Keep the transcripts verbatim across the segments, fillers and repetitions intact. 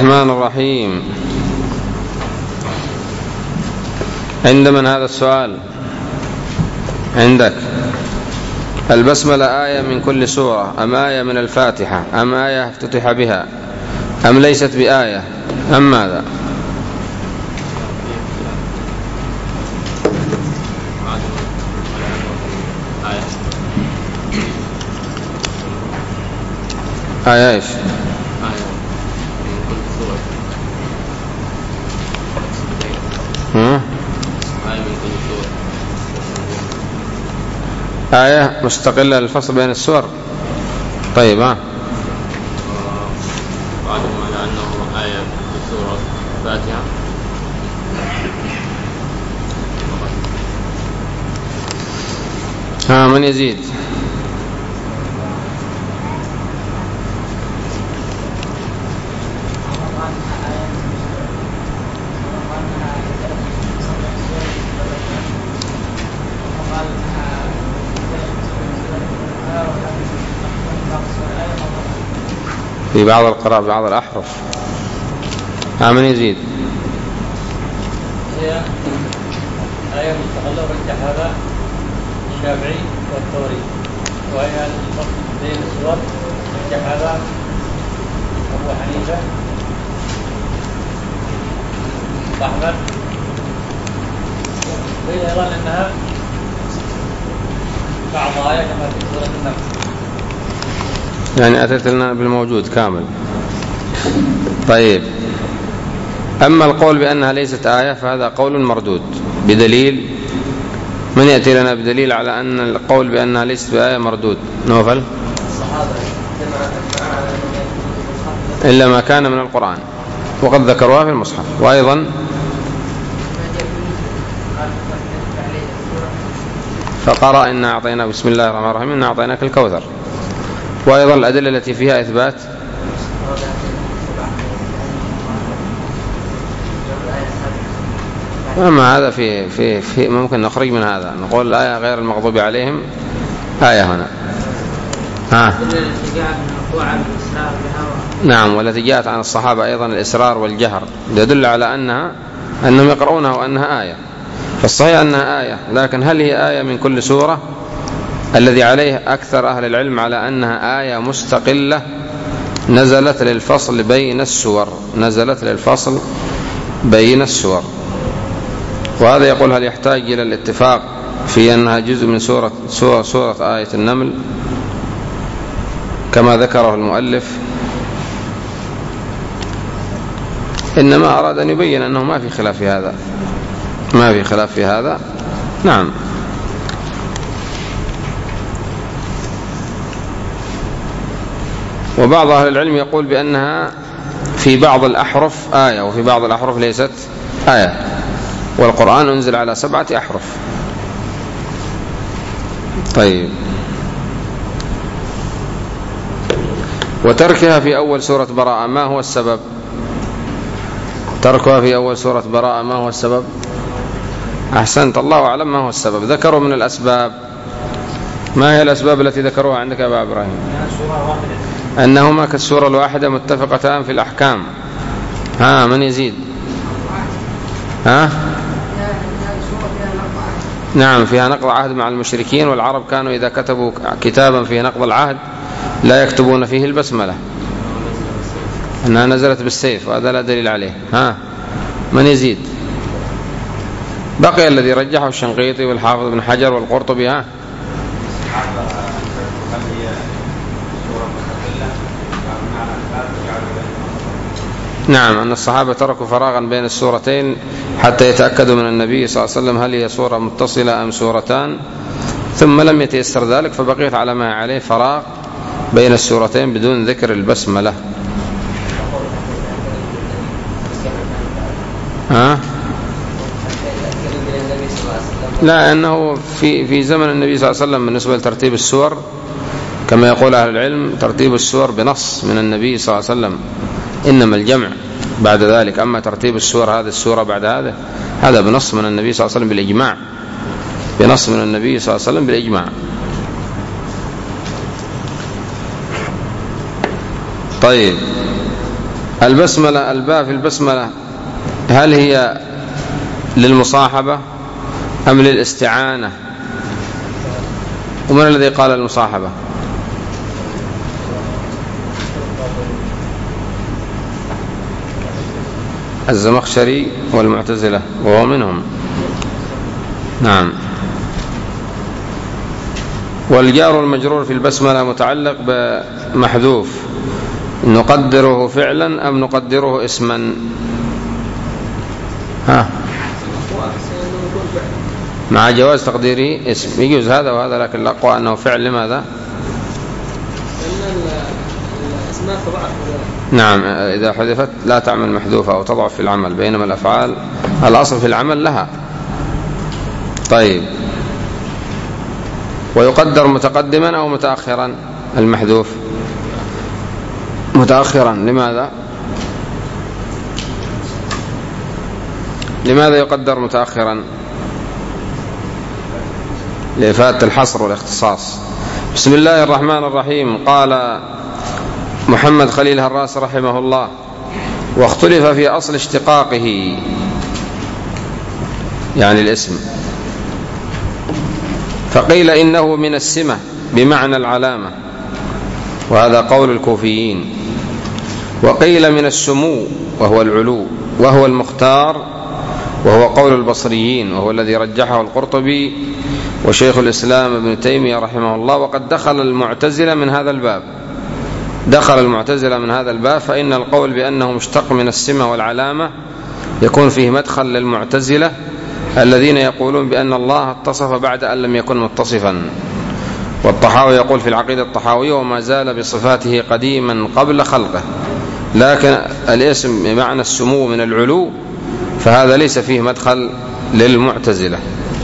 الرحمن الرحيم. عند من هذا السؤال؟ عندك. البسملة آية من كل سورة أم آية من الفاتحة أم آية افتتح بها أم ليست بآية أم ماذا؟ آية إيش؟ آية مستقلة للفصل بين السور. طيب ها بعضهم على أنه آية في سورة الفاتحة. ها من يزيد؟ في بعض القراء بعض الأحرف. ها من يزيد؟ هي آية مستقلة ورجح هذا الشافعي والثوري، وهي الفصل بين السور رجح هذا أبو حنيفة وأحمد. قيل أيضا أنها بعض آية كما في سورة النمل. يعني أتت لنا بالموجود كامل. طيب، أما القول بأنها ليست آية فهذا قول مردود بدليل. من يأتي لنا بدليل على أن القول بأنها ليست بآية مردود؟ نوفل. إلا ما كان من القرآن وقد ذكروها في المصحف. وأيضا فقرأ إنا أعطينا بسم الله الرحمن الرحيم إنا أعطيناك الكوثر. وأيضا الأدلة التي فيها إثبات أما هذا في, في, في ممكن نخرج من هذا نقول الآية غير المغضوب عليهم آية هنا. ها نعم، والتي جاءت عن الصحابة أيضا الإسرار والجهر يدل على أنها أنهم يقرؤونها وأنها آية. فالصحيح أنها آية، لكن هل هي آية من كل سورة؟ الذي عليه أكثر أهل العلم على أنها آية مستقلة نزلت للفصل بين السور، نزلت للفصل بين السور. وهذا يقول هل يحتاج إلى الاتفاق في أنها جزء من سورة, سورة, سورة آية النمل كما ذكره المؤلف؟ إنما أراد أن يبين أنه ما في خلاف في هذا، ما في خلاف في هذا. نعم. وبعض أهل العلم يقول بأنها في بعض الأحرف آية وفي بعض الأحرف ليست آية، والقرآن أنزل على سبعة أحرف. طيب، وتركها في أول سورة براءة ما هو السبب؟ تركها في أول سورة براءة ما هو السبب؟ أحسنت، الله أعلم ما هو السبب. ذكروا من الأسباب. ما هي الأسباب التي ذكروها عندك يا أبا إبراهيم؟ أنهما كالسورة الواحدة متفقتان في الأحكام. ها من يزيد؟ ها نعم، فيها نقض عهد مع المشركين، والعرب كانوا إذا كتبوا كتابا فيه نقض العهد لا يكتبون فيه البسملة، أنها نزلت بالسيف، وهذا لا دليل عليه. ها من يزيد؟ بقي الذي رجحه الشنقيطي والحافظ بن حجر والقرطبي. ها نعم، أن الصحابة تركوا فراغا بين السورتين حتى يتأكدوا من النبي صلى الله عليه وسلم هل هي سورة متصلة أم سورتان، ثم لم يتيسر ذلك فبقيت على ما عليه فراغ بين السورتين بدون ذكر البسملة. ها؟ لا، أنه في في زمن النبي صلى الله عليه وسلم بالنسبة لترتيب السور كما يقول أهل العلم ترتيب السور بنص من النبي صلى الله عليه وسلم، إنما الجمع بعد ذلك. أما ترتيب السور هذه السورة بعد هذا هذا بنص من النبي صلى الله عليه وسلم بالإجماع، بنص من النبي صلى الله عليه وسلم بالإجماع. طيب، البسملة، الباء في البسملة هل هي للمصاحبة أم للاستعانة؟ ومن الذي قال المصاحبة؟ الزمخشري والمعتزلة وهو منهم. نعم. والجار والمجرور في البسملة متعلق بمحذوف، نقدره فعلا أم نقدره اسما؟ ها، مع جواز تقديره اسم، يجوز هذا وهذا، لكن الأقوى أنه فعل. لماذا؟ نعم، إذا حذفت لا تعمل محذوفة أو تضعف في العمل، بينما الأفعال الأصل في العمل لها. طيب، ويقدر متقدما أو متأخرا المحذوف؟ متأخرا. لماذا؟ لماذا يقدر متأخرا؟ لإفادة الحصر والاختصاص. بسم الله الرحمن الرحيم. قال محمد خليل هراس رحمه الله: واختلف في أصل اشتقاقه، يعني الاسم، فقيل إنه من السمة بمعنى العلامة، وهذا قول الكوفيين، وقيل من السمو وهو العلو، وهو المختار، وهو قول البصريين، وهو الذي رجحه القرطبي وشيخ الإسلام ابن تيمية رحمه الله. وقد دخل المعتزلة من هذا الباب دخل المعتزلة من هذا الباب فإن القول بأنه مشتق من السمة والعلامة يكون فيه مدخل للمعتزلة الذين يقولون بأن الله اتصف بعد أن لم يكن متصفا. والطحاوي يقول في العقيدة الطحاوية: وما زال بصفاته قديما قبل خلقه. لكن الاسم بمعنى السمو من العلو فهذا ليس فيه مدخل للمعتزلة.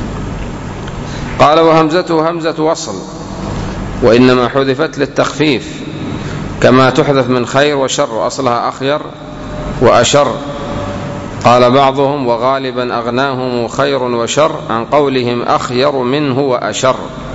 قال: وهمزته همزة وصل، وإنما حذفت للتخفيف، كما تحذف من خير وشر، أصلها أخير وأشر. قال بعضهم: وغالبا أغناهم خير وشر عن قولهم أخير منه وأشر.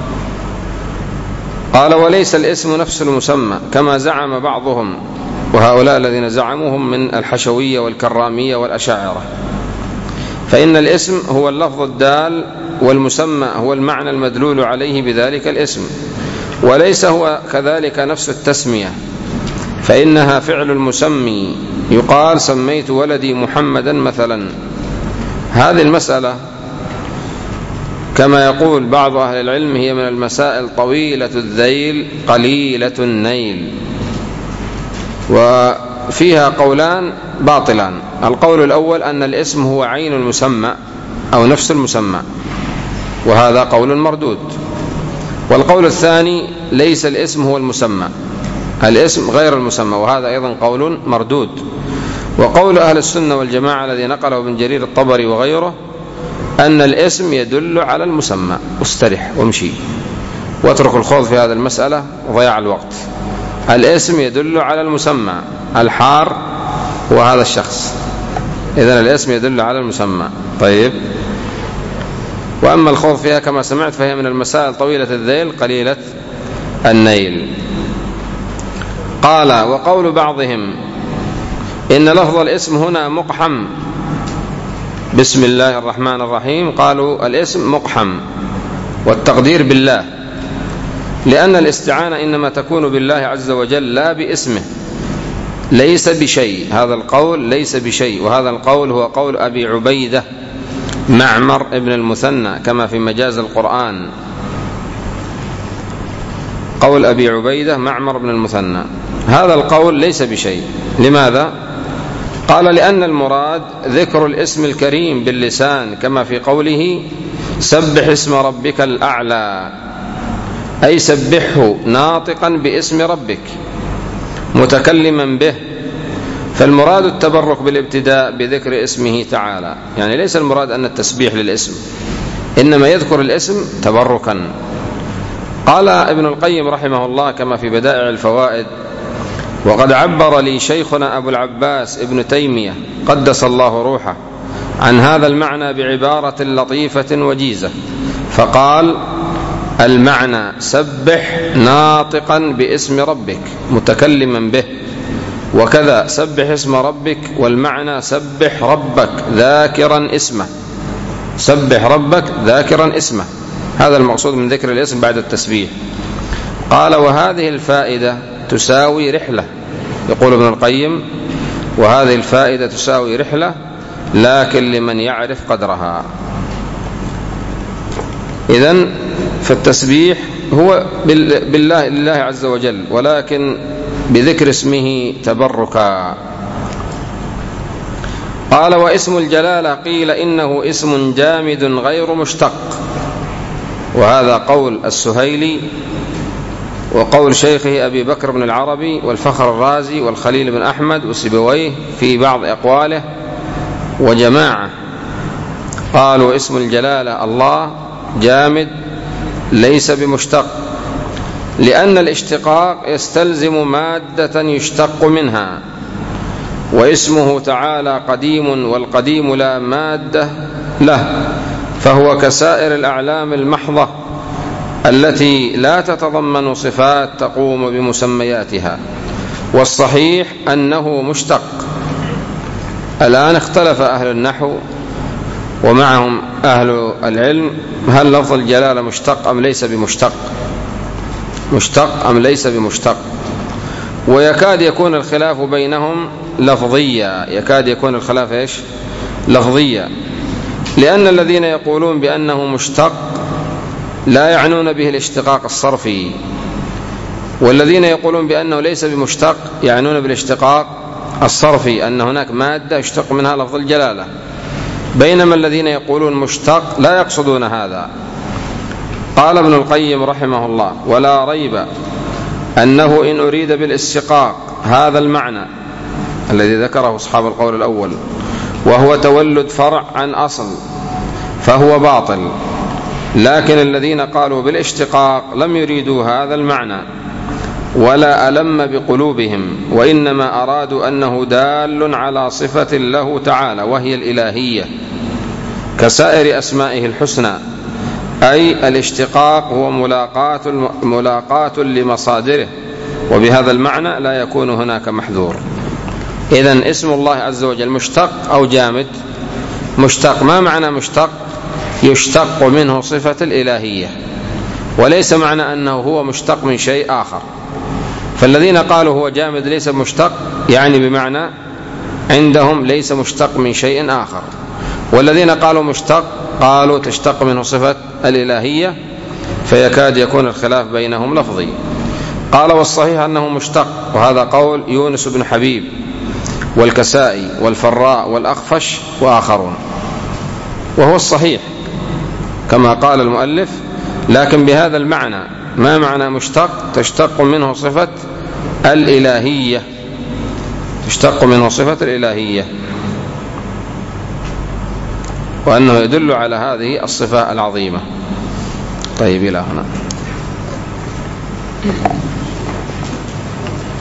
قال: وليس الاسم نفس المسمى كما زعم بعضهم، وهؤلاء الذين زعموهم من الحشوية والكرامية والأشاعرة، فإن الاسم هو اللفظ الدال، والمسمى هو المعنى المدلول عليه بذلك الاسم، وليس هو كذلك نفس التسمية، فإنها فعل المسمي. يقال: سميت ولدي محمدا مثلا. هذه المسألة كما يقول بعض أهل العلم هي من المسائل طويلة الذيل قليلة النيل، وفيها قولان باطلان. القول الأول أن الاسم هو عين المسمى أو نفس المسمى، وهذا قول مردود. والقول الثاني: ليس الاسم هو المسمى، الاسم غير المسمى، وهذا أيضا قول مردود. وقول أهل السنة والجماعة الذي نقله ابن جرير الطبري وغيره أن الاسم يدل على المسمى. استرح وامشي واترك الخوض في هذه المسألة وضياع الوقت. الاسم يدل على المسمى، الحار هو هذا الشخص، إذن الاسم يدل على المسمى. طيب، وأما الخوض فيها كما سمعت فهي من المسائل طويلة الذيل قليلة النيل. قال: وقول بعضهم إن لفظ الاسم هنا مقحم، بسم الله الرحمن الرحيم، قالوا الاسم مقحم والتقدير بالله، لأن الاستعانة إنما تكون بالله عز وجل لا باسمه، ليس بشيء. هذا القول ليس بشيء، وهذا القول هو قول أبي عبيدة معمر ابن المثنى كما في مجاز القرآن. قول أبي عبيدة معمر بن المثنى هذا القول ليس بشيء. لماذا؟ قال: لأن المراد ذكر الاسم الكريم باللسان، كما في قوله: سبح اسم ربك الأعلى، أي سبحه ناطقا باسم ربك متكلما به. فالمراد التبرك بالابتداء بذكر اسمه تعالى، يعني ليس المراد أن التسبيح للاسم، إنما يذكر الاسم تبركا. قال ابن القيم رحمه الله كما في بدائع الفوائد: وقد عبر لي شيخنا أبو العباس ابن تيمية قدس الله روحه عن هذا المعنى بعبارة لطيفة وجيزة، فقال: المعنى سبح ناطقا باسم ربك متكلما به، وكذا سبح اسم ربك، والمعنى سبح ربك ذاكرا اسمه، سبح ربك ذاكرا اسمه، هذا المقصود من ذكر الاسم بعد التسبيح. قال وهذه الفائدة تساوي رحلة، يقول ابن القيم وهذه الفائدة تساوي رحلة لكن لمن يعرف قدرها. إذن فالتسبيح هو بالله لله عز وجل، ولكن بذكر اسمه تبركا. قال واسم الجلالة قيل إنه اسم جامد غير مشتق، وهذا قول السهيلي وقول شيخه أبي بكر بن العربي والفخر الرازي والخليل بن أحمد وسيبويه في بعض أقواله، وجماعة قالوا اسم الجلالة الله جامد ليس بمشتق، لأن الاشتقاق يستلزم مادة يشتق منها، واسمه تعالى قديم والقديم لا مادة له، فهو كسائر الأعلام المحضة التي لا تتضمن صفات تقوم بمسمياتها. والصحيح أنه مشتق. الآن اختلف أهل النحو ومعهم أهل العلم هل لفظ الجلالة مشتق أم ليس بمشتق، مشتق أم ليس بمشتق، ويكاد يكون الخلاف بينهم لفظيا، يكاد يكون الخلاف إيش؟ لفظيا، لأن الذين يقولون بأنه مشتق لا يعنون به الاشتقاق الصرفي، والذين يقولون بأنه ليس بمشتق يعنون بالاشتقاق الصرفي، أن هناك مادة يشتق منها لفظ الجلالة، بينما الذين يقولون مشتق لا يقصدون هذا. قال ابن القيم رحمه الله ولا ريب أنه إن أريد بالاشتقاق هذا المعنى الذي ذكره أصحاب القول الأول، وهو تولد فرع عن أصل، فهو باطل، لكن الذين قالوا بالاشتقاق لم يريدوا هذا المعنى ولا ألم بقلوبهم، وإنما أرادوا أنه دال على صفة له تعالى وهي الإلهية كسائر أسمائه الحسنى، أي الاشتقاق هو ملاقاة, ملاقاة لمصادره، وبهذا المعنى لا يكون هناك محذور. إذن اسم الله عز وجل مشتق أو جامد؟ مشتق. ما معنى مشتق؟ يشتق منه صفة الإلهية، وليس معنى أنه هو مشتق من شيء آخر. فالذين قالوا هو جامد ليس مشتق يعني بمعنى عندهم ليس مشتق من شيء آخر، والذين قالوا مشتق قالوا تشتق منه صفة الإلهية، فيكاد يكون الخلاف بينهم لفظي. قال والصحيح أنه مشتق، وهذا قول يونس بن حبيب والكسائي والفراء والأخفش وآخرون، وهو الصحيح كما قال المؤلف، لكن بهذا المعنى. ما معنى مشتق؟ تشتق منه صفة الإلهية، تشتق منه صفة الإلهية، وأنه يدل على هذه الصفة العظيمة. طيب إلى هنا.